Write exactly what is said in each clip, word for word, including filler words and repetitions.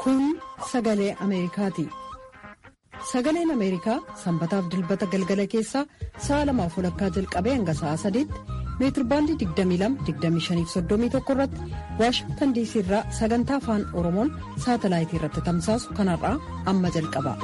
Kun sagalee Ameerikaati. Sagaleen Ameerikaa sanbataaf dilbata galgala keessaa sa'a lamaaf walakkaa jalqabee hanga sa'a sadiitti meetirbaandii digdamii lama digdamii shanii fi soddomii tokko irratti Waashingtan diisii irraa sagantaa afaan Oromoon saatalaayitii irratti tamsaasu kanarraa amma jalqaba.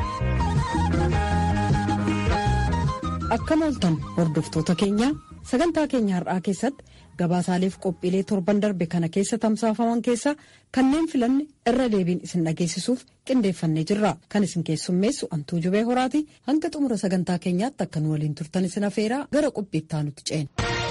Akkam ooltan hordoftoota keenya sagantaa keenya har'aa keessatti gabaasaaleef qophiilee torban darbe kana keessa tamsaafaman keessaa kanneen filanne irra deebiin isin dhageessisuuf qindeeffannee jirra. Kan isin keessummeessu Antuu Jubee Horaati. Hanga xumura sagantaa keenyaatti akka nu waliin turtan isin afeeraa gara qophiittaa nutti ceena.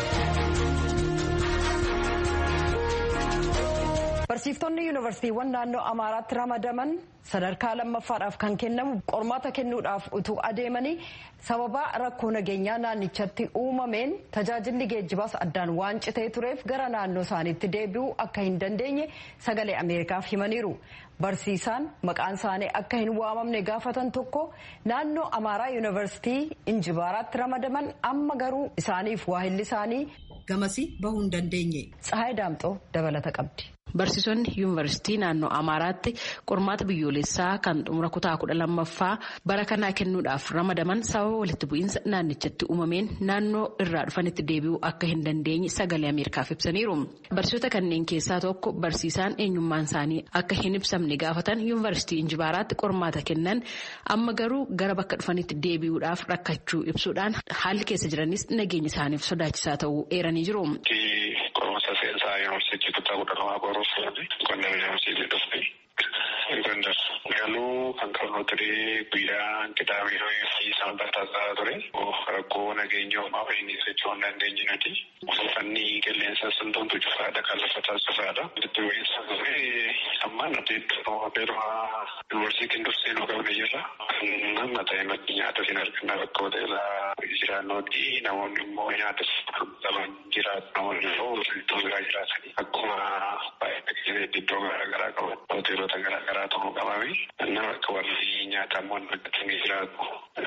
Barsiiftonni yuunivarsiitiiwwan naannoo Amaaraatti ramadaman sadarkaa lammaffaadhaaf kan kennamu qormaata kennuudhaaf utuu adeemanii sababa rakkoo nageenyaa naannichatti uumameen tajaajilli geejjibaas addaan waan citee tureef gara naannoo isaaniitti deebi'uu akka hin dandeenye sagalee Ameerikaaf himaniiru. Barsiisaan maqaan isaanii akka hin waamamne gaafatan tokko naannoo Amaaraa yuunivarsiitii Injibaaraatti ramadaman amma garuu isaaniif waahilli isaanii gamasii bahuu hin dandeenye. Tsahaay Daamxoo dabalata qabdi. Barsiisonni yuunivarsiitii naannoo Amaaraatti qormaata biyyoolessaa kan xumura kutaa kudha lammaffaa bara kanaa kennuudhaaf ramadaman sababa walitti bu'iinsa naannichatti uumameen naannoo irraa dhufanitti deebi'uu akka hin dandeenye sagalee Ameerikaaf ibsaniiru. Barsiisota kanneen keessaa tokko barsiisaan eenyummaan isaanii akka hin ibsamne gaafatan yuunivarsiitii Injibaaraatti qormaata kennan amma garuu gara bakka dhufanitti deebi'uudhaaf rakkachuu ibsuudhaan haalli keessa jiranis nageenya isaaniif sodaachisaa ta'uu eeranii jiru. Galuu kan qabu ture guyyaa qixaamee fi sanbata taasisaa ture. Rakkoo nageenya uumaa fayyinii socho'uu hin dandeenye nuti. Uffanni qilleensa suntuuntu cufaadha kan lafa taasifaadha. Itti bu'iinsa ture amma nuti beeluma yuunivarsiitiin dursee nu qabne jirra. Amma ta'e maddi nyaata siin arganna bakka hoteelaa jiraannooti. Namoonni immoo nyaata qaban jiraatu. Namoonni immoo iddoo biraa jiraatanii akkuma baay'ee iddoo garaagaraa qaban hoteelota garaagaraa ta'uu qabami. Nama akka warri nyaatamuun argatanii jiraatu.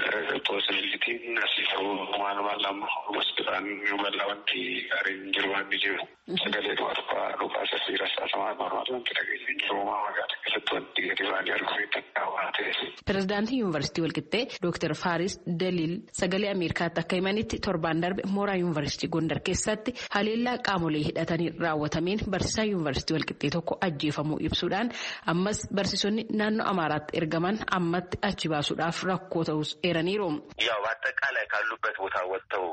Poosilitiin asii ta'uu waanuma lama hospitaalaan yoo bal'aa wanti gaariin jiru waan ni jiru. Sagalee dhumarfaa dhukaasa fi rasaasamaa normaal wanti dhageenya jiru magaalaa keessatti wanti gadi baanii arguu danda'u waan ta'eef. Pireezidaantii Yuunivarsiitii Walqixxee Dooktar Faaris Daliil sagalee Ameerikaatti akka himanitti torbaan darbe mooraa Yuunivarsiitii Gondar keessatti haleellaa qaamolee hidhatanii raawwatameen barsiisaa Yuunivarsiitii Walqixxee tokko ajjeefamuu ibsuudhaan ammas barsiisonni naannoo Amaaraatti ergaman ammatti achi baasuudhaaf rakkoo ta'us eeraniiru. ያው በአጠቃላይ ካሉበት ቦታ ወጥተው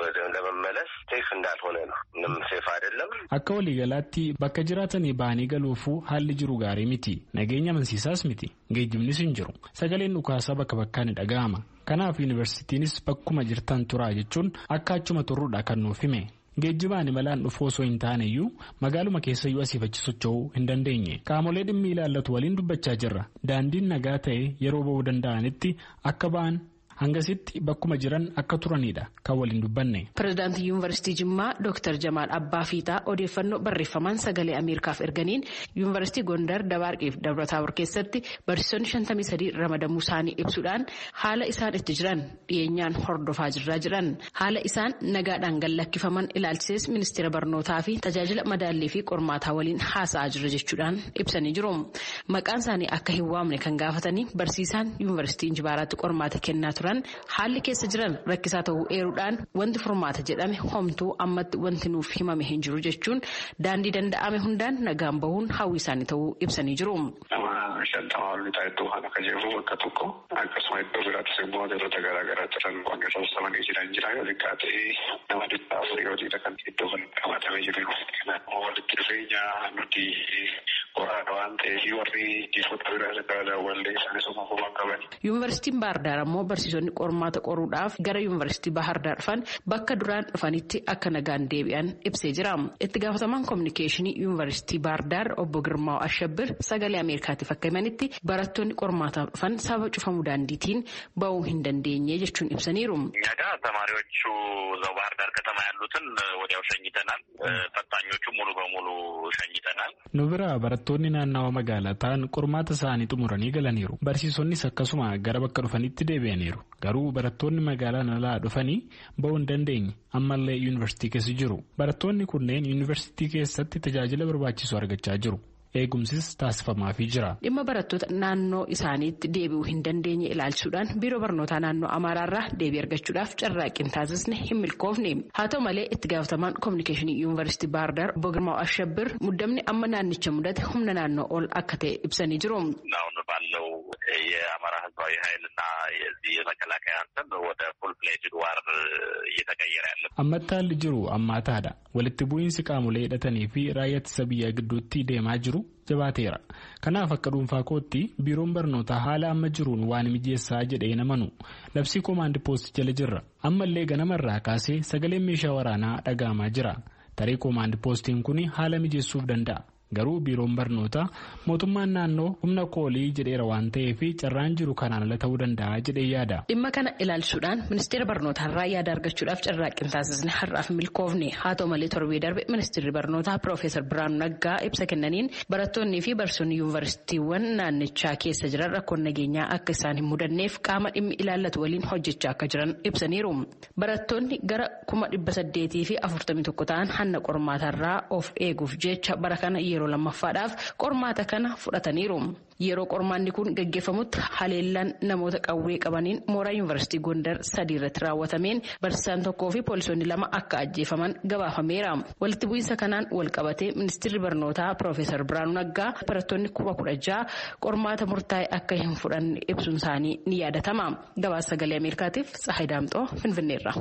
ለመመለስ ሴፍ እንዳልሆነ ነው። ምንም ሴፍ አይደለም። akka waliigalaatti bakka jiraatanii baanii galuufuu haalli jiru gaarii miti. Nageenya amansiisaas miti. Geejjibnis hin jiru. Sagaleen dhukaasaa bakka bakkaan ni dhaga'ama. Kanaaf yuunivarsiitiinis bakkuma jirtan turaa jechuun akka achuma turruudha kan nuuf hime. Geejjibaan imalaan dhufuu osoo hin taaneyyuu magaaluma keessayyuu asii fi achi socho'uu hin dandeenye. Qaamolee dhimmi ilaallatu waliin dubbachaa jirra. Daandiin nagaa ta'e yeroo ba'uu danda'anitti akka ba'an hangasitti bakkuma jiran akka turanidha kan waliin dubbanne. Pireezidaantii Yuunivarsiitii Jimmaa Dooktar Jamaal Abbaa Fiixaa odeeffannoo barreeffamaan sagalee Ameerikaaf erganiin Yuunivarsiitii Gondar Dabaarqeef Dabra-Taabor keessatti barsiisonni shantamii sadii ramadamuu isaanii ibsuudhaan haala isaan itti jiran dhiyeenyaan hordofaa jirraa jiran. Haala isaan nagaadhaan gallakkifaman ilaalchisees ministeera barnootaa fi tajaajila madaallee fi qormaataa waliin haasa'aa jira jechuudhaan ibsanii jiru. Maqaan isaanii akka hin waamne kan gaafatanii barsiisaan Yuunivarsiitii Injibaaraatti qormaata kennaa ture. Haalli keessa jiran rakkisaa ta'uu eeruudhaan wanti furmaata jedhame homtuu ammatti wanti nuuf himame hin jiru jechuun daandii danda'ame hundaan nagaan bahuun hawwii isaanii ta'uu ibsanii jiru. Shantama walbitaa iddoo kana kan jiru bakka tokko akkasuma iddoo biraattis immoo hoteelota garaagaraa jiran wanti raabsamanii jiran jira yoo xiqqaatee nama dhibba afurii hojiidha kan iddoo kan qabatamee jiru. Kanaafuu walitti dhufeenya nuti qoraadha waan ta'eef warri jiifota biraa daawwallee isaanis uumamumaan qabani. Yuunivarsiitiin Baardaar ammoo barsiisonni qormaata qoruudhaaf gara Yuunivarsiitii Bahardaar dhufan bakka duraan dhufanitti akka nagaan deebi'an ibsee jira. Itti gaafatamaan kominikeeshinii Yuunivarsiitii Baardaar obbo Girmaa Ashabbir sagalee Ameerikaatiif akka himanitti barattoonni qormaataaf dhufan sababa cufamuu daandiitiin ba'uu hin dandeenye jechuun ibsaniiru. እኛ ተማሪዎቹ እዛው ባህር ዳር ከተማ ያሉትን ወዲያው ሸኝተናል። ፈታኞቹ ሙሉ በሙሉ ሸኝተናል። Nu bira barattoonni naannawa magaalaa ta'an qormaata isaanii xumuranii galaniiru. Barsiisonnis akkasuma gara bakka dhufanitti deebi'aniiru. Garuu barattoonni magaalaa alaa dhufanii ba'uu hin dandeenye ammallee yuunivarsiitii keessa jiru. Barattoonni kunneen yuunivarsiitii keessatti tajaajila barbaachisu argachaa jiru. eegumsis taasifamaafii jira. Dhimma barattoota naannoo isaaniitti deebi'uu hin dandeenye ilaalchuudhaan biiroo barnootaa naannoo Amaaraarraa deebii argachuudhaaf carraaqqii taasisne hin milkoofne. Haa ta'u malee itti gaafatamaan kominikeeshinii yuunivarsiitii Baahirdaar obbo Girmaa Ashabbir muddamni amma naannicha mudate humna naannoo ol akka ta'e ibsanii jiru. ባለው የአማራ ህዝባዊ ኃይልና የዚህ የመከላከያ አንተን ወደ ፉል ፍሌጅድ ዋር እየተቀየረ ያለ አመታል ጅሩ አማታዳ ወልት ቡይንስ ቃሙለ የደተኒ ፊ ራየት ሰብያ ግዱቲ ደማ ጅሩ ጀባቴራ ከናፈ ቀዱን ፋኮቲ ቢሮን በርኖታ ሐላ መጅሩን ዋን ሚጄሳ ጀደ የነመኑ ለብሲ ኮማንድ ፖስት ጀለጅራ አመለ ገነመራ ካሴ ሰገሌ ሜሻ ወራና ዳጋማ ጅራ ተሪ ኮማንድ ፖስቲን ኩኒ ሐላ ሚጄሱፍ ደንዳ garuu biiroon barnoota mootummaan naannoo humna koolii jedheera waan ta'eef carraan jiru kanaan ala ta'uu danda'a jedhee yaada. Dhimma kana ilaalchuudhaan ministeera barnootaarraa yaada argachuudhaaf carraaqqii taasisne har'aaf milkoofne haa ta'u malee torbee darbe ministeerri barnootaa Piroofeesar Biraanuu Naggaa ibsa kennaniin barattoonnii fi barsiisonni yuunivarsiitiiwwan naannichaa keessa jiran rakkoon nageenyaa akka isaan hin mudanneef qaama dhimmi ilaallatu waliin hojjechaa akka jiran ibsaniiru. Barattoonni gara kuma dhibba saddeetii fi afurtamii tokko ta'an hanna qormaatarraa of eeguuf jecha bara kana yeroo lammaffaadhaaf qormaata kana fudhataniiru. Yeroo qormaanni kun gaggeeffamutti haleellaan namoota qawwee qabaniin mooraa yuunivarsiitii Gondar sadii irratti raawwatameen barsiisaan tokkoo fi poolisoonni lama akka ajjeefaman gabaafameera. Walitti bu'iinsa kanaan wal qabatee ministeerri barnootaa Piroofeesar Biraanuu Naggaa barattoonni kuma kudha jaha qormaata murtaa'e akka hin fudhanne ibsuun isaanii ni yaadatama. Gabaasa sagalee Ameerikaatiif Tsahaay Daamxoo Finfinneerra.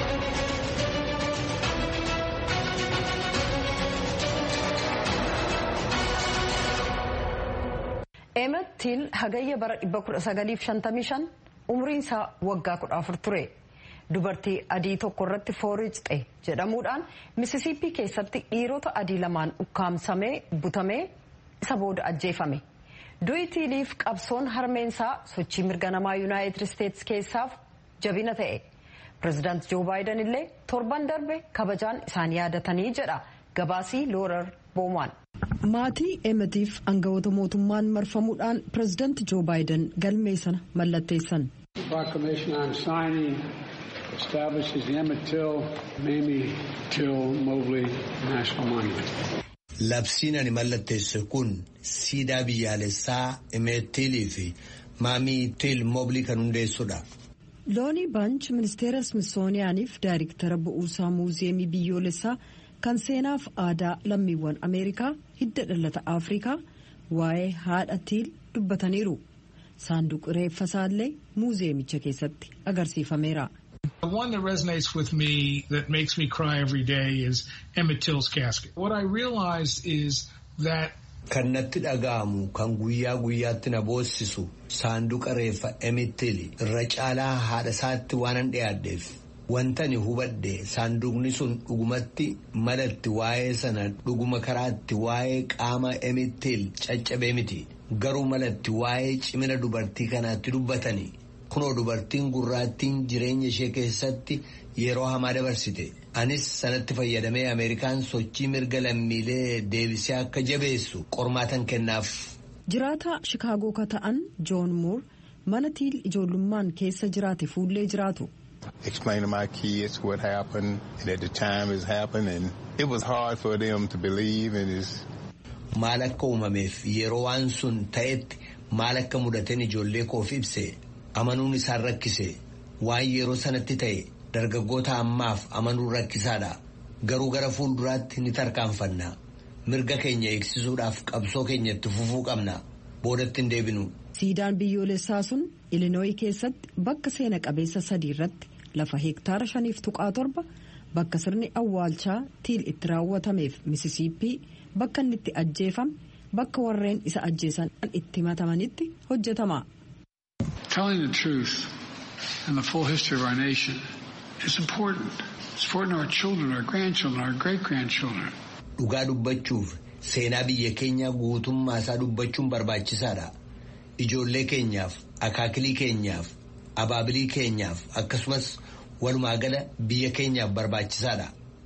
Emmett Till hagayya bara dhibba kudha sagaliif shantamii shan umriin isaa waggaa kudha afur ture. Dubartii adii tokko irratti fooricxe jedhamuudhaan Misisiipii keessatti dhiirota adii lamaan ukkaamsamee butamee isa booda ajjeefame. Du'i Tilliif qabsoon harmeensaa sochii mirga namaa Yuunaayitid Isteetsi keessaaf jabina ta'e. Pireezidaant Joo Baayiden illee torban darbe kabajaan isaan yaadatanii jedha gabaasii Loorar Boomaan. Maatii Emmetiif aangawoota mootummaan marfamuudhaan pireezidaanti Joo Baayiden galmee sana mallatteessan. Proclamation I'm signing establishes the Emmett Till, Mamie Till Mobley National Monument. Labsiin ani mallatteesse kun siidaa biyyaalessaa Emmett Tillii fi Maamii Till Mobley kan hundeessudha. Loonii Baanch ministeera Smithsoniyaaniif daayirektara bu'uuraa muuziyeemii biyyoolessaa kan seenaaf aadaa lammiiwwan Ameerikaa hidda dhalata Afrikaa waa'ee haadha Till dubbataniiru. Saanduqa reeffa isaallee muuziyeemicha keessatti agarsiifameera. The one that resonates with me that makes me cry every day is Emmett Till's casket. What I realized is that kan natti dhaga'amu kan guyyaa guyyaatti na boossisu saanduqa reeffa Emmett Till irra caalaa haadha isaatti waanan dhiyaadheef. Wantani hubadde saanduqni sun dhugumatti malatti waa'ee sana dhuguma karaatti waa'ee qaama Emmett Till caccabee miti. Garuu malatti waa'ee cimina dubartii kanaatti dubbatanii. Kunoo dubartiin gurraattiin jireenya ishee keessatti yeroo hamaa dabarsite. Anis sanatti fayyadamee Ameerikaan sochii mirga lammiilee deebisee akka jabeessu qormaatan kennaaf. Jiraata Shikaagoo ka ta'an Joon Muur mana Till ijoollummaan keessa jiraate fuullee jiraatu. Explain to my kids what happened and at the time it happened and it was hard for them to believe and is maal akka uumameef yeroo waan sun ta'etti maal akka mudateen ijoollee koof ibse amanuun isaan rakkise waan yeroo sanatti ta'e dargaggoota ammaaf amanuun rakkisaadha garuu gara fuulduraatti ni tarkaanfanna mirga keenya eegsisuudhaaf qabsoo keenyatti fufuu qabna boodatti hin deebinu. Siidaan biyyoolessaa sun Ilinooyi keessatti bakka seena qabeessa sadii irratti lafa heektaara shaniif tuqaa torba bakka sirni awwaalchaa Till itti raawwatameef Misisiipii bakka inni itti ajjeefame bakka warreen isa ajjeesan itti himatamanitti hojjetama. Telling the truth and the full history of our nation is important. It's important to our children, our grandchildren, our great-grandchildren. Dhugaa dubbachuuf seenaa biyya keenya guutummaa isaa dubbachuun barbaachisaadha. Ijoollee keenyaaf, akaakilii keenyaaf, abaabilii keenyaaf akkasumas walumaa gala biyya keenyaaf barbaachisaadha.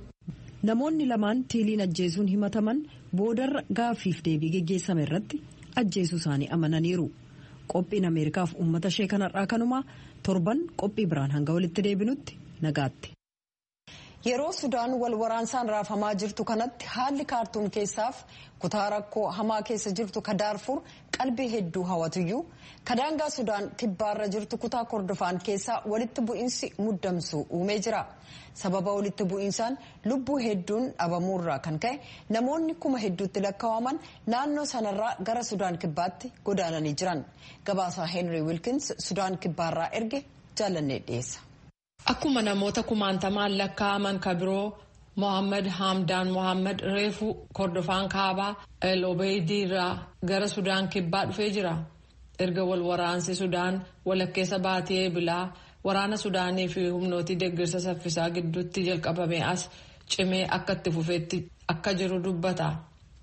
Namoonni lamaan Tilliin ajjeesuun himataman boodarra gaaffiif deebii geggeessame irratti ajjeesuu isaanii amananiiru. Qophiin Ameerikaaf uummata ishee kanarraa kanumaa torban qophii biraan hanga walitti deebinutti nagaatti. yeroo Sudaan wal waraansaan raafamaa jirtu kanatti haalli kaartuum keessaaf kutaa rakkoo hamaa keessa jirtu ka Daarfur qalbii hedduu hawwatuyyuu kadaangaa Sudaan kibbaarra jirtu kutaa Kordofaan keessaa walitti bu'iinsi muddamsu uumee jira. Sababa walitti bu'iinsaan lubbuu hedduun dhabamuurraa kan ka'e namoonni kuma hedduutti lakkaa'aman naannoo sanarraa gara Sudaan kibbaatti godaananii jiran. Gabaasaa Henry Wilkins Sudaan kibbaarraa erge jaalannee dhiyeessa. Akkuma namoota kumaantamaan lakkaa'aman kabiroo Mohaammed Hamdaan Mohaammed reefu Kordofaan kaabaa El Obeydiirraa gara Sudaan kibbaa dhufee jira. Erga wal waraansi Sudaan walakkeessa baatee bilaa waraana Sudaanii fi humnooti deeggarsa saffisaa gidduutti jalqabame as cimee akka itti fufeetti akka jiru dubbata.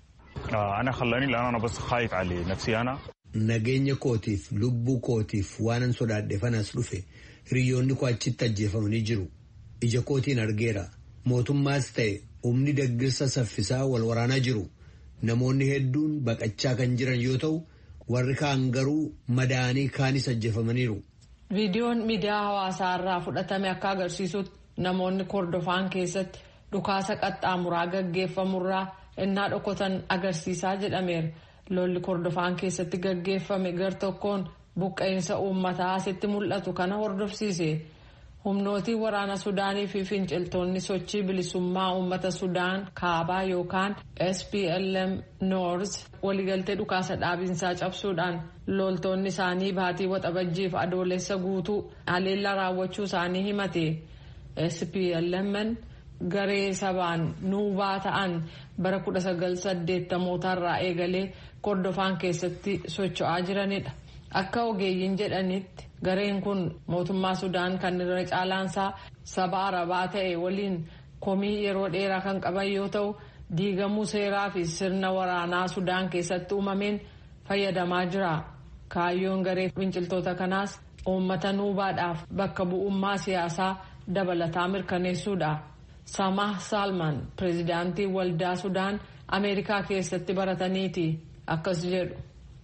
Nageenya kootiif lubbuu kootiif waanan sodaadheefanas dhufe. Hiriyoonni koo achitti ajjeefamanii jiru. Ija kootiin argeera. Mootummaas ta'e humni deeggarsa saffisaa wal waraanaa jiru. Namoonni hedduun baqachaa kan jiran yoo ta'u warri kaan garuu madaa'anii kaanis ajjeefamaniiru. Viidiyoon miidiyaa hawaasaa irraa fudhatame akka agarsiisutti namoonni Kordofaan keessatti dhukaasa qaxxaamuraa gaggeeffamurraa innaa dhokotan agarsiisaa jedhameera. Lolli Kordofaan keessatti gaggeeffame gar tokkoon buqqeensa uummataa asitti mul'atu kana hordofsiise. Humnootii waraana Sudaanii fi finciltoonni sochii bilisummaa uummata Sudaan kaabaa yookaan S P L M North waliigaltee dhukaasa dhaabinsaa cabsuudhaan loltoonni isaanii baatii waxabajjiif adoolessa guutuu haleellaa raawwachuu isaanii himate. S P L M garee sabaan nuubaa ta'an bara kudha sagal saddeettamootarraa eegalee Kordofaan keessatti socho'aa jiranidha. Akka ogeeyyiin jedhanitti gareen kun mootummaa Sudaan kan irra caalaansaa saba Arabaa ta'e waliin komii yeroo dheeraa kan qaban yoo ta'u diigamuu seeraa fi sirna waraanaa Sudaan keessatti uumameen fayyadamaa jira. Kaayyoon garee finciltoota kanaas uummata nuubaadhaaf bakka bu'ummaa siyaasaa dabalataa mirkaneessuudha. Samah Salman pireezidaantii waldaa Sudaan Ameerikaa keessatti barataniiti akkas jedhu.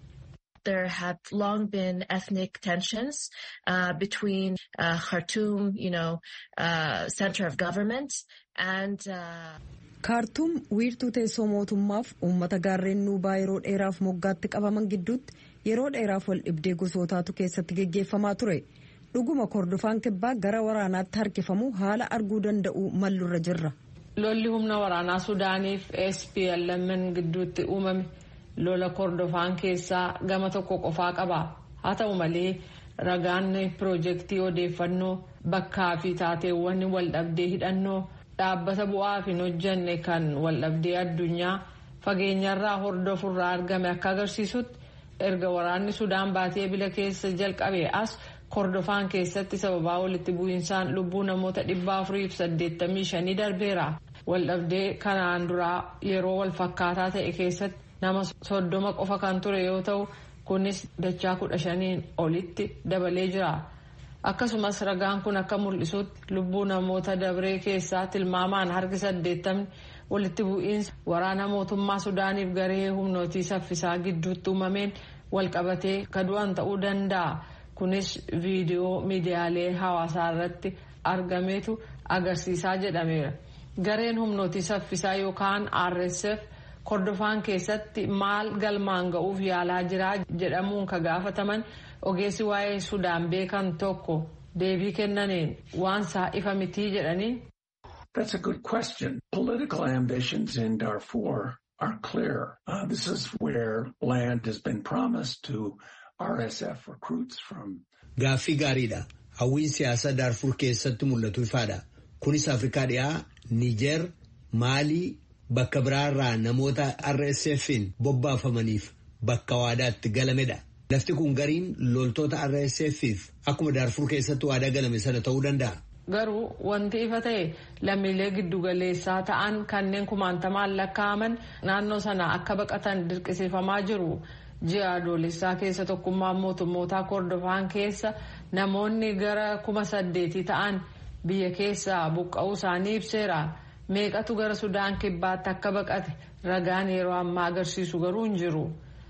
There have long been ethnic tensions uh, between uh, Khartoum, you know, uh, center of government and. Uh... Khartoum wiirtuu teessoo mootummaaf uummata gaarreen nuubaa yeroo dheeraaf moggaatti qabaman gidduutti yeroo dheeraaf wal dhibdee gosootaatu keessatti geggeeffamaa ture. Dhuguma Kordofaan kibbaa gara waraanaatti harkifamu haala arguu danda'u mallurra jirra. Lolli humna waraanaa Sudaaniif S P L M gidduutti uumame. Lola Kordofaan keessaa gama tokko qofaa qaba. Haa ta'u malee ragaan piroojeektii odeeffannoo bakkaa fi taateewwan waldhabdee hidhannoo dhaabbata bu'aaf hin hojjanne kan waldhabdee addunyaa fageenyarraa hordofurraa argame akka agarsiisutti erga waraanni Sudaan baatee bila keessa jalqabe as Kordofaan keessatti sababaa walitti bu'iinsaan lubbuu namoota dhibba afurii fi saddeettamii shanii darbeera. Waldhabdee kanaan duraa yeroo wal fakkaataa ta'e keessatti nama soddoma qofa kan ture yoo ta'u kunis dachaa kudha shaniin olitti dabalee jira. Akkasumas ragaan kun akka mul'isutti lubbuu namoota dabree keessaa tilmaamaan harki saddeettamni walitti bu'iinsa waraana mootummaa Sudaaniif garee humnootii saffisaa gidduutti uumameen walqabatee kadu'an ta'uu danda'a. Kunis viidiyoo miidiyaalee hawaasaa irratti argameetu agarsiisaa jedhameera. Gareen humnootii saffisaa yookaan R S F Kordofaan keessatti maal galmaan ga'uuf yaalaa jira jedhamuun ka gaafataman ogeessi waa'ee Sudaan beekan tokko deebii kennaniin waan isaa ifa mitii jedhanii. That's a good question. Political ambitions in Darfur are clear. Uh, this is where land has been promised to R S F recruits from. Gaaffii gaariidha. Hawwiin siyaasaa Darfur keessatti mul'atu ifaadha. Kunis Afrikaa dhiyaa, Niger, Maalii, bakka biraarraa namoota R S F'n bobbaafamaniif bakka waadaatti galamedha. Lafti kun gariin loltoota R S F'if akkuma Darfur keessatti waadaa galame sana ta'uu danda'a. Garuu wanti ifa ta'e lammiilee giddugaleessaa ta'an kanneen kumaantamaan lakkaa'aman naannoo sana akka baqatan dirqisiifamaa jiru. Ji'a adoolessaa keessa tokkummaan mootummootaa Kordofaan keessa namoonni gara kuma saddeetii ta'an biyya keessaa buqqa'uu isaanii ibseera. Meeqatu gara Sudaan kibbaatti akka baqate ragaan yeroo ammaa agarsiisu garuu hin jiru.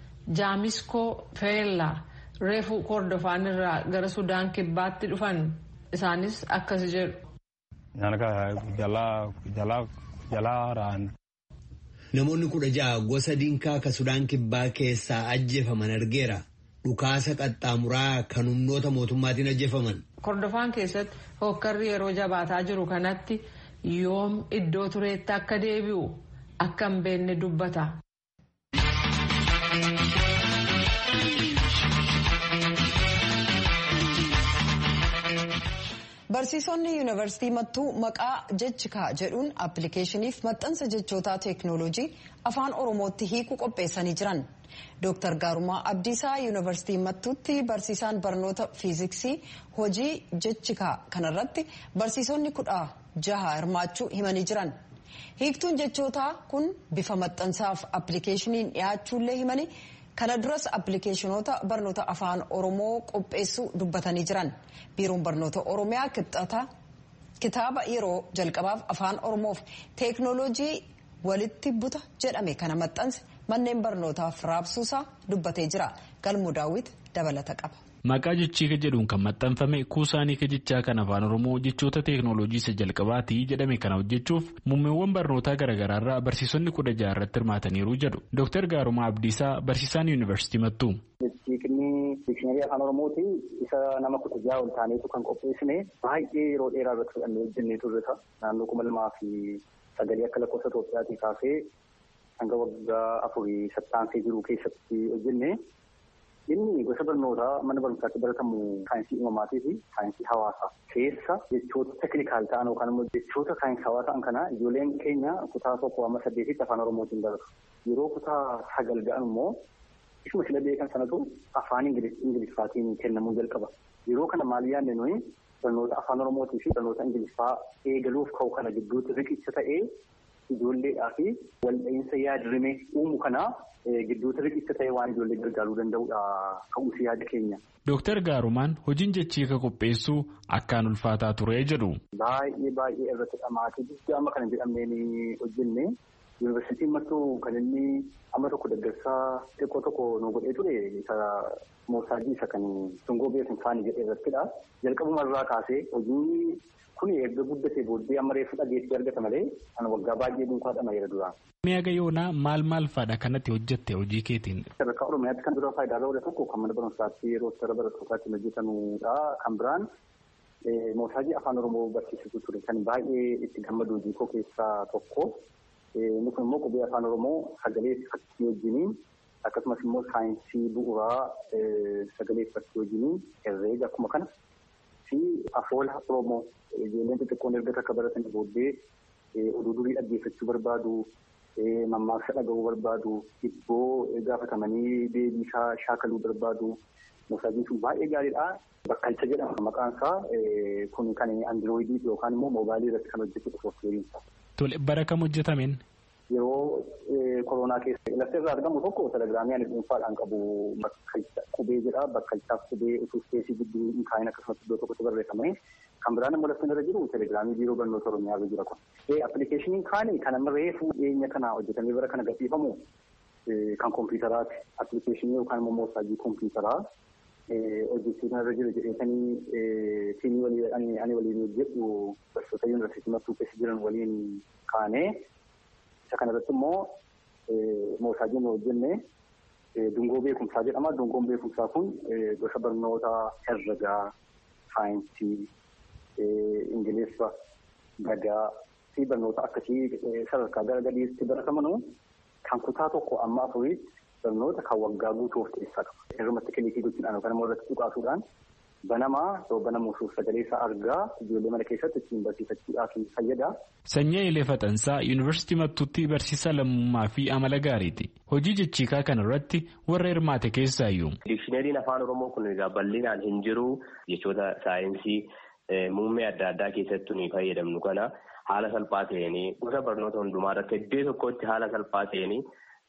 Jaamiskoo Feella reefu Kordofaan irraa gara Sudaan kibbaatti dhufan isaanis akkas jedhu. Namoonni kudha ja'a gosa dinkaa ka Sudaan kibbaa keessaa ajjeefaman argeera. Dhukaasa qaxxaamuraa kan humnoota mootummaatiin ajjeefaman. Kordofaan keessatti hokkarri yeroo jabaataa jiru kanatti yoom iddoo tureetti akka deebi'u akka hin beekne dubbata. Barsiisonni yuunivarsiitii Mattuu maqaa Jechikaa jedhuun appilikeeshiniif maxxansa jechootaa teeknooloojii afaan Oromootti hiikuu qopheessanii jiran. Dooktar Gaarumaa Abdiisaa yuunivarsiitii Mattuutti barsiisaan barnoota fiiziksii hojii Jechikaa kanarratti barsiisonni kudha jaha hirmaachuu himanii jiran. Hiiktuun jechootaa kun bifa maxxansaaf appilikeeshiniin dhiyaachuullee himanii kana duras appilikeeshinoota barnoota afaan Oromoo qopheessuu dubbatanii jiran. Biiroon barnoota Oromiyaa kitaaba yeroo jalqabaaf afaan Oromoof teeknooloojii walitti buta jedhame kana maxxanse manneen barnootaaf raabsuusaa dubbatee jira. Galmuu Daawwit dabalata qaba. Maqaa Jechiika jedhuun kan maxxanfame kuusaanii jechaa kan afaan Oromoo jechoota teeknooloojii isa jalqabaatii jedhame kana hojjechuuf muummeewwan barnootaa garaagaraarraa barsiisonni kudha jaha irratti hirmaataniiru jedhu Dooktar Gaarumaa Abdiisaa barsiisaan yuunivarsiitii Mattuu. Jechiikni dikshiinarii afaan Oromooti isa nama kudha jaha ol taaneetu kan qopheessine baay'ee yeroo dheeraa irratti fudhannee hojjennee turreta naannoo kuma lamaa fi sagalii akka lakkoofsa Itoophiyaatii kaasee hanga waggaa afurii sattaansee jiru keessatti hojjenne. Inni gosa barnootaa mana barumsaatti baratamu saayinsii uumamaatii fi saayinsii hawaasaa keessa jechoota teeknikaal ta'an yookaan immoo jechoota saayinsawaa ta'an kana ijoolleen keenya kutaa tokko amma saddeetitti afaan Oromootiin baratu. Yeroo kutaa sagal ga'an immoo isuma sila beekan sanatu afaan Ingiliffaatiin kennamuu jalqaba. Yeroo kana maal yaadne nuyi barnoota afaan Oromootii fi barnoota Ingiliffaa eegaluuf ka'u kana gidduutti riqicha ta'ee ijoolleedhaa fi waldha'iinsa yaadrimee uumu kanaa gidduutti riqicha ta'ee waan ijoollee gargaaruu danda'udha ka'umsi yaada keenya. Dooktar Gaarumaan hojiin Jechiika qopheessuu akkaan ulfaataa ture jedhu. Baay'ee baay'ee irratti dhamaatii guddaa amma kana jedhamneen hojjenne yuunivarsiitiin Mattuu kan inni amma tokko deeggarsaa xiqqoo tokko nu godhee ture isa moosaajii isa kan dungoo beekumsaanii jedhee irrattidha. Jalqabuma irraa kaasee hojiin kun erga guddatee booddee amma reeffa dhageettii argata malee kan waggaa baay'ee dhuunfaadhama yeroo duraa. Mi'a yoonaa maal maal fa'aadha kanatti hojjette hojii keetiin? Sadarkaa Oromiyaatti kan dura faayidaa irra tokko kan mana barumsaatti yeroo sara barattootatti hojjetamudha. Kan biraan moosaajii afaan Oromoo barsiisutu ture kan baay'ee itti gammadu hojii koo keessaa tokko. Inni kun immoo qubee afaan Oromoo sagalee fakkii wajjiniin akkasumas immoo saayinsii bu'uuraa sagalee fakkii wajjiniin herreega akkuma kana fi afoola Oromoo ijoolleen xixiqqoon erga akka baratanii booddee oduu durii dhaggeeffachuu barbaadu. Mammaaksa dhaga'uu barbaadu, hibboo gaafatamanii deebiisaa shaakaluu barbaadu. Moosaajiin sun baay'ee gaariidha. Bakkalcha jedhama maqaan isaa kun kan andirooyidii yookaan immoo mobaayilii irratti kan hojjetu sooftiweeriinsa. Tole bara kam hojjetameen? Yeroo koronaa keessa lafti irraa argamu tokko telegiraamii ani dhuunfaadhaan qabu bakkalcha qubee jedha. Bakkalchaaf qubee utuu ispeesii gidduu hin kaa'in akkasumas iddoo tokkotti barreeffamee. Kan biraan immoo lafti irra jiru telegiraamii biiroo barnoota Oromiyaa irra jira kun. Appilikeeshiniin kaanii kan amma reefu dhiyeenya kana hojjetamee bara kana gadhiifamu kan kompiitaraati. Appilikeeshinii yookaan immoo moosaajii kompiitaraa hojjechuun irra jiru jedheetanii tiimii walii ani waliin hojjedhu barsiisota yuunivarsiitii Mattuu keessa jiran waliin kaanee isa kanarratti immoo moosaajiin hojjenne dungoo beekumsaa jedhama. Dungoon beekumsaa kun gosa barnoota herregaa, saayinsii, Ingiliffa, gadaa fi barnoota akkasii sadarkaa gara gadiitti baratamanu kan kutaa tokko amma afurii barnoota kan waggaa guutuu of keessaa qaba. Irrumatti kiliikii gochuudhaan yookaan immoo irratti tuqaasuudhaan banamaa yoo banamuuf sagalee isaa argaa ijoollee mana keessatti ittiin barsiifachuudhaaf fayyada. Sanyii Ilee Faxansaa Yuunivarsiitii Mattuutti barsiisaa lammummaa fi amala gaariiti. Hojii Jechiikaa kana irratti warra hirmaate keessaayyuu. Dikshinariin afaan Oromoo kun egaa bal'inaan hin jiru jechoota saayinsii muummee adda addaa keessattuu ni fayyadamnu kana haala salphaa ta'een gosa barnoota hundumaa irratti iddoo tokkotti haala salphaa ta'een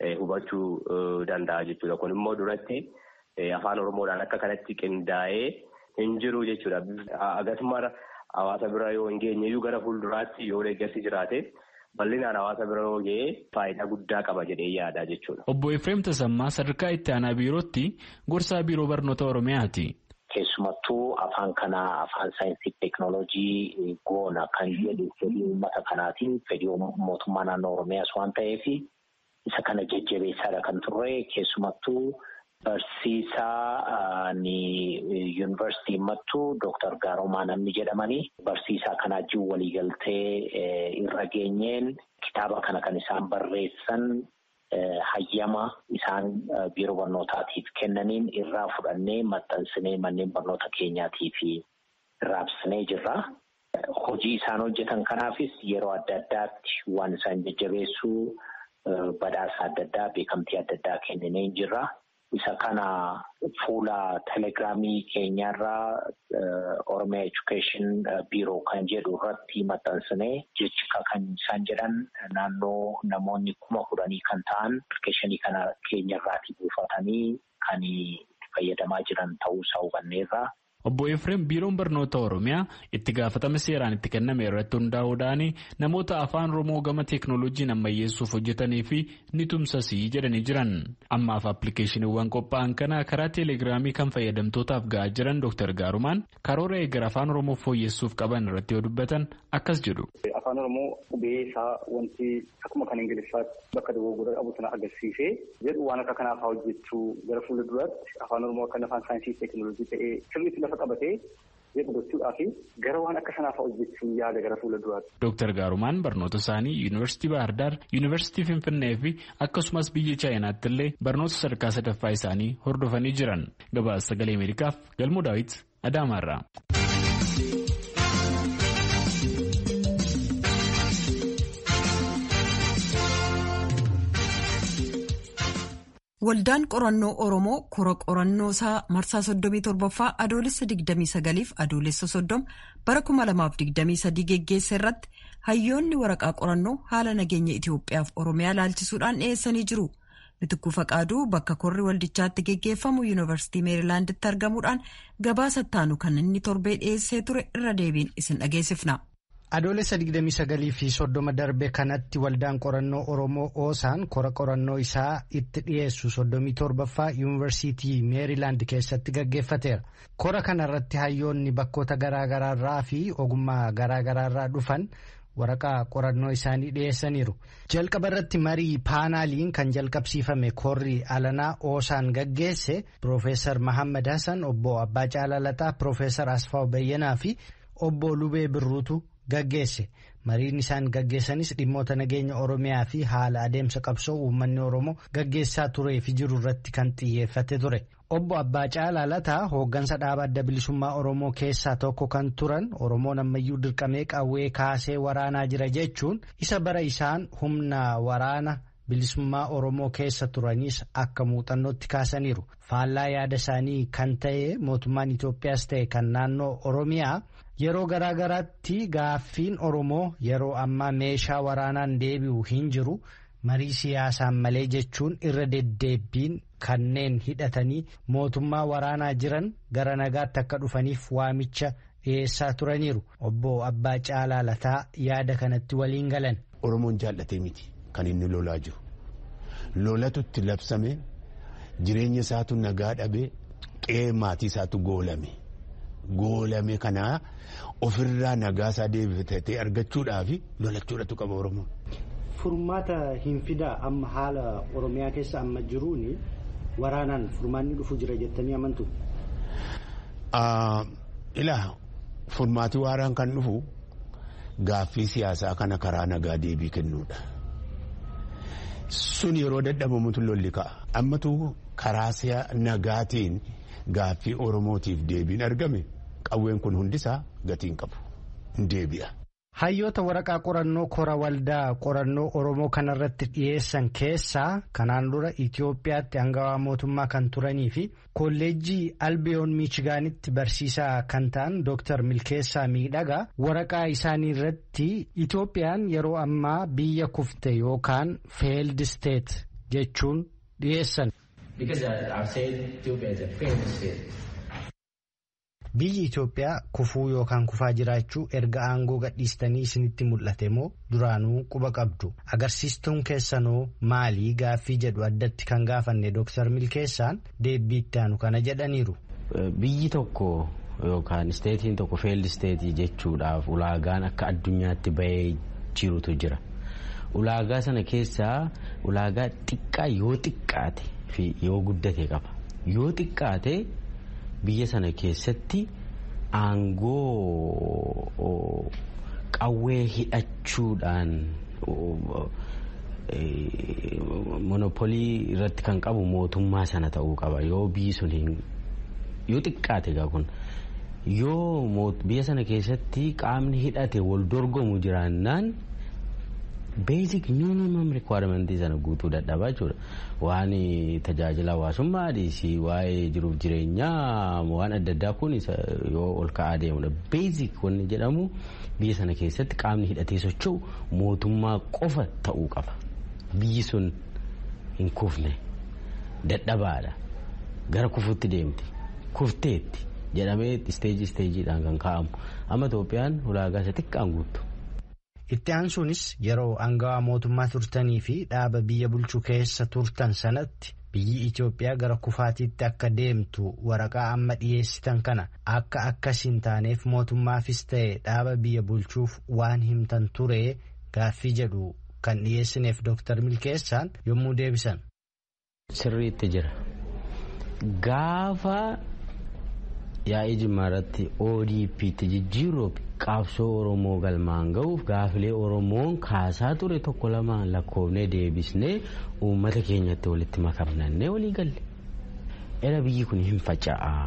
hubachuu danda'a jechuudha. Kun immoo duratti afaan Oromoodhaan akka kanatti qindaa'ee hin jiru jechuudha. Akkasuma hawaasa bira yoo hin geenye iyyuu gara fuulduraatti yoo deeggarsi jiraate bal'inaan hawaasa bira yoo ga'e faayidaa guddaa qaba jedhee yaada jechuudha. Obbo Efreem Tasammaa sadarkaa itti aanaa biirootti gorsaa biiroo barnoota Oromiyaati. keessumattuu afaan kanaa afaan saayinsii teeknooloojii goona kan jedhu fedhii uummata kanaatiin fedhii mootummaa naannoo Oromiyaas waan ta'eef isa kana jajjabeessaadha kan turre keessumattuu barsiisaa yuunivarsiitii mattuu Dooktar Gaarumaa namni jedhamanii barsiisaa kana wajjin waliigaltee irra geenyeen kitaaba kana kan isaan barreessan hayyama isaan biiroo barnootaatiif kennaniin irraa fudhannee maxxansinee manneen barnoota keenyaatiif raabsinee jirra. Hojii isaan hojjetan kanaafis yeroo adda addaatti waan isaan jajjabeessuu badhaasa adda addaa beekamtii adda addaa kenninee jirra. Isa kana fuula telegiraamii keenyarraa Oromiyaa Education Biiroo kan jedhu irratti maxxansinee jecha kan isaan jedhan naannoo namoonni kuma kudhanii kan ta'an appilikeeshinii kana keenyarraatti buufatanii kan fayyadamaa jiran ta'uusaa hubanneerra. Obbo Efreem Biiroon Barnoota Oromiyaa itti gaafatama seeraan itti kenname irratti hundaa'uudhaan namoota afaan Oromoo gama teeknooloojiin ammayyeessuuf hojjetanii fi ni tumsasii jedhanii jiran. Ammaaf appilikeeshiniiwwan qophaa'an kana karaa teelegiraamii kan fayyadamtootaaf ga'aa jiran Dooktar Gaarumaan karoora eegara afaan Oromoo fooyyessuuf qaban irratti yoo dubbatan akkas jedhu. Afaan Oromoo qubee isaa wanti akkuma kan Ingiliffaatti bakka dogoggora qabu sana agarsiisee jedhu waan akka kanaaf hojjechuu gara fuula duraatti afaan Oromoo akka afaan saayinsii teeknooloojii ta'ee sirriitti lafa qabatee jedhu gochuudhaa fi gara waan akka sanaaf hojjechuu yaada gara fuula duraatti. Dooktar Gaarumaan barnoota isaanii Yuunivarsiitii Baahir Daar, Yuunivarsiitii Finfinnee fi akkasumas biyya Chaayinaatti illee barnoota sadarkaa sadaffaa isaanii hordofanii jiran. Gabaasa Sagalee Ameerikaaf Galmoo Daawit Adaamaarraa. Waldaan qorannoo Oromoo kora qorannoo isaa marsaa soddomii torbaffaa adoolessa digdamii sagaliif adoolessa soddoma bara kuma lamaaf digdamii sadii geggeesse irratti hayyoonni waraqaa qorannoo haala nageenya Itoophiyaaf Oromiyaa laalchisuudhaan dhiyeessanii jiru. Mitikkuu Faqaaduu bakka korri waldichaatti geggeeffamu Yuunivarsiitii Meerilaanditti argamuudhaan gabaasa ittaanu kan inni torbee dhiyeessee ture irra deebiin isin dhageessifna. Adoolessa digdamii sagalii fi soddoma darbe kanatti waldaan qorannoo Oromoo Oosaan kora qorannoo isaa itti dhiyeessu soddomii torbaffaa Yuunivarsiitii Meerilaand keessatti gaggeeffateera. Kora kanarratti hayyoonni bakkoota garaagaraarraa fi ogummaa garaagaraarraa dhufan waraqaa qorannoo isaanii dhiyeessaniiru. Jalqaba irratti marii paanaaliin kan jalqabsiifame korri alanaa Oosaan gaggeesse Piroofeesar Mahammad Hassan, obbo Abbaa Caalaa Lataa, Piroofeesar Asfaaw Bayyanaa fi obbo Lubee Birruutu gaggeesse. Mariin isaan gaggeessanis dhimmoota nageenya Oromiyaa fi haala adeemsa qabsoo uummanni Oromoo gaggeessaa turee fi jiru irratti kan xiyyeeffate ture. Obbo Abbaa Caalaa Lataa hooggansa dhaaba adda bilisummaa Oromoo keessaa tokko kan turan Oromoon ammayyuu dirqamee qawwee kaasee waraanaa jira jechuun isa bara isaan humna waraana bilisummaa Oromoo keessa turanis akka muuxannootti kaasaniiru. Faallaa yaada isaanii kan ta'e mootummaan Itoophiyaas ta'e kan naannoo Oromiyaa yeroo garaagaraatti gaaffiin Oromoo yeroo ammaa meeshaa waraanaan deebi'u hin jiru marii siyaasaan malee jechuun irra deddeebiin kanneen hidhatanii mootummaa waraanaa jiran gara nagaatti akka dhufaniif waamicha dhiyeessaa turaniiru. Obbo Abbaa Caalaa Lataa yaada kanatti waliin galan. Oromoon jaallatee miti kan inni lolaa jiru. Lolatutti labsame jireenya isaatu nagaa dhabee qe'ee maatii isaatu goolame. Goolame kanaa ofirraa nagaa isaa deebifatee argachuudhaaf lolachuudhatu qaba Oromoon. Furmaata hin fidaa amma haala Oromiyaa keessa amma jiruun waraanaan furmaanni dhufu jira jettanii amantu? Ilaa furmaati waaraan kan dhufu gaaffii siyaasaa kana karaa nagaa deebii kennuudha. Sun yeroo dadhabamutu lolli ka'a. Ammatu karaa nagaatiin gaaffii Oromootiif deebiin argame qawween kun hundisaa gatiin qabu. Deebi'a. Hayyoota waraqaa qorannoo kora waldaa qorannoo Oromoo kanarratti dhiyeessan keessaa kanaan dura Itoophiyaatti aangawaa mootummaa kan turanii fi kolleejjii Albiyoon Miichigaanitti barsiisaa kan ta'an Dooktar Milkeessaa Miidhagaa waraqaa isaanii irratti Itoophiyaan yeroo ammaa biyya kufte yookaan failed state jechuun dhiyeessan. Biyyi Itoophiyaa kufuu yookaan kufaa jiraachuu erga aangoo gadhiistanii isinitti mul'ate moo duraanuu quba qabdu? Agarsiistuun keessanoo maalii gaaffii jedhu addatti kan gaafanne Dooktar Milkeessaan deebii itti aanu kana jedhaniiru. biyyi tokko yookaan isteetiin tokko failed isteetii jechuudhaaf ulaagaan akka addunyaatti bahee jirutu jira. Ulaagaa sana keessaa ulaagaa xiqqaa yoo xiqqaate fi yoo guddate qaba. Yoo xiqqaate biyya sana keessatti aangoo qawwee hidhachuudhaan monopolii irratti kan qabu mootummaa sana ta'uu qaba. Yoo biyyi sun yoo xiqqaate egaa kun yoo biyya sana keessatti qaamni hidhate wal dorgomu jiraannaan basic minimum requirement sana guutuu dadhabaa jechuudha. Waan tajaajila hawaasummaadhis waa'ee jiruuf jireenyaa waan adda addaa kun yoo ol ka'aa deemudha. Basic wanni jedhamu biyya sana keessatti qaamni hidhatee socho'u mootummaa qofa ta'uu qaba. Biyyi sun hin kufne dadhabaadha. Gara kufuutti deemti. Kufteetti jedhamee isteejii isteejiidhaan kan kaa'amu. Amma Itoophiyaan ulaagaa isa xiqqaan guuttu. Itti aansuunis yeroo aangawaa mootummaa turtanii fi dhaaba biyya bulchuu keessa turtan sanatti biyyi Itoophiyaa gara kufaatiitti akka deemtu waraqaa amma dhiyeessitan kana akka akkas hin taaneef mootummaafis ta'e dhaaba biyya bulchuuf waan himtan ture gaaffii jedhu kan dhiyeessineef Dooktar Milkeessaan yommuu deebisan. Sirriitti jira. Gaafa yaa'ii Jimmaarratti O D P'tti jijjiiruuf qabsoo Oromoo galmaan ga'uuf gaafilee Oromoon kaasaa ture tokko lamaan lakkoofnee deebisnee uummata keenyatti walitti makamnannee walii galle. Era biyyi kun hin faca'aa.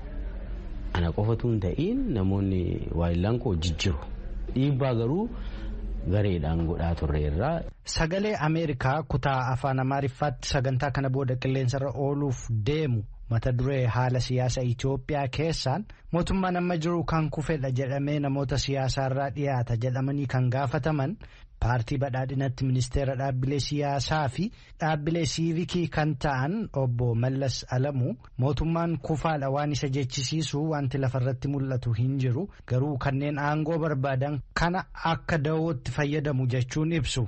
Ana qofatu hin ta'in namoonni waayillaan koo jijjiiru. Dhiibbaa garuu gareedhaan godhaa turreerraa. Sagalee Ameerikaa kutaa afaan Amaariffaatti sagantaa kana booda qilleensarra ooluuf deemu mata duree haala siyaasa Itoophiyaa keessaan mootummaan amma jiru kan kufedha jedhamee namoota siyaasaarraa dhiyaata jedhamanii kan gaafataman paartii badhaadhinatti ministeera dhaabbilee siyaasaa fi dhaabbilee siivikii kan ta'an obbo Mallas Alamuu mootummaan kufaadha waan isa jechisiisu wanti lafarratti mul'atu hin jiru garuu kanneen aangoo barbaadan kana akka dawootti fayyadamu jechuun ibsu.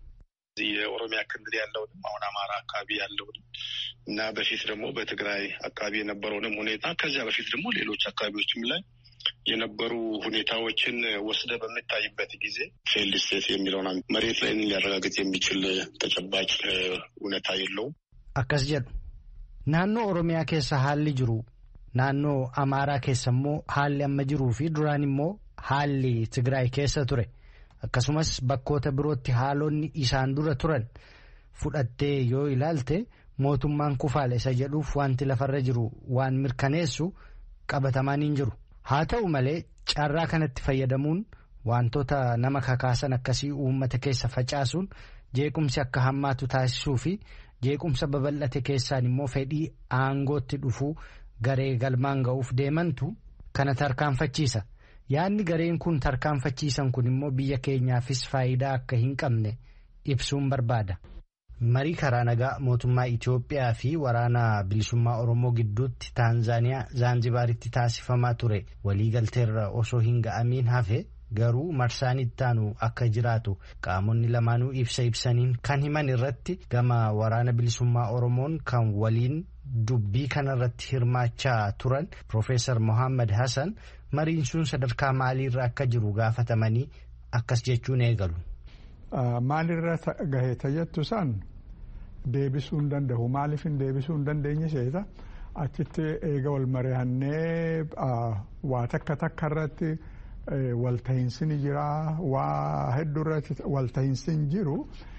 የኦሮሚያ ክልል ያለውንም አሁን አማራ አካባቢ ያለውንም እና በፊት ደግሞ በትግራይ አካባቢ የነበረውንም ሁኔታ ከዚያ በፊት ደግሞ ሌሎች አካባቢዎችም ላይ የነበሩ ሁኔታዎችን ወስደ በሚታይበት ጊዜ ፌልድ ስቴት የሚለውን መሬት ላይ ሊያረጋግጥ የሚችል ተጨባጭ እውነታ የለውም። አካስ ጀዱ ናኖ ኦሮሚያ ኬሳ ሀሊ ጅሩ ናኖ አማራ ኬሰሞ ሀሊ አመጅሩ ፊ ዱራኒሞ ሀሊ ትግራይ ኬሰ ቱሬ akkasumas bakkoota birootti haalonni isaan dura turan fudhattee yoo ilaalte mootummaan kufaale isa jedhuuf wanti lafarra jiru waan mirkaneessu qabatamaan hin jiru. Haa ta'u malee carraa kanatti fayyadamuun wantoota nama kakaasan akkasii uummata keessa facaasuun jeequmsi akka hammaatu taasisuu fi jeequmsa babal'ate keessaan immoo fedhii aangootti dhufuu garee galmaan ga'uuf deemantu kana tarkaanfachiisa. Yaanni gareen kun tarkaanfachiisan kun immoo biyya keenyaafis faayidaa akka hin qabne ibsuun barbaada. Marii karaa nagaa mootummaa Itoophiyaa fi waraana bilisummaa Oromoo gidduutti Taanzaaniyaa Zaanzibaaritti taasifamaa ture waliigalteerra osoo hin ga'amiin hafe garuu marsaan ittaanu akka jiraatu qaamonni lamaanuu ibsa ibsaniin kan himan irratti gama waraana bilisummaa Oromoon kan waliin dubbii kanarratti hirmaachaa turan Profeesar Mohaammed Hassan mariin sun sadarkaa maaliirra akka jiru gaafatamanii akkas jechuun eegalu. Maalirra gaheeta jettu san deebisuu hin danda'u. Maaliif hin deebisuu hin dandeenye seeta achitti eega wal mari'annee waa takka takka irratti walta'iinsi ni jira waa hedduu irratti walta'iinsi hin jiru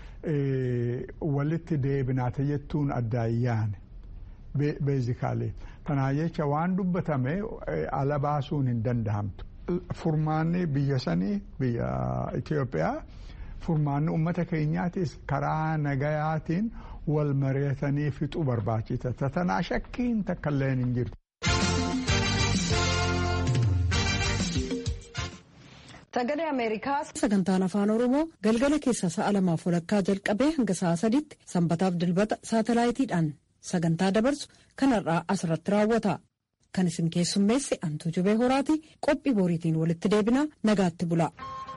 walitti deebinaata jettuun adda ayyaane. Beezikaalee kanaa jecha waan dubbatame ala baasuun hin danda'amtu. Furmaanni biyya sanii biyya Itoophiyaa furmaanni uummata keenyaatis karaa nagayaatiin wal mari'atanii fixuu barbaachisa. Tanaa shakkiin takkallee hin jirtu. Sagalee Ameerikaa sagantaan afaan Oromoo galgala keessa sa'a lamaaf walakkaa jalqabee hanga sa'a sadiitti sanbataaf dilbata saatalaayitiidhaan sagantaa dabarsu kanarraa asirratti raawwata. Kan isin keessummeesse Antuu Jubee Horaati qophii boriitiin walitti deebina nagaatti bula.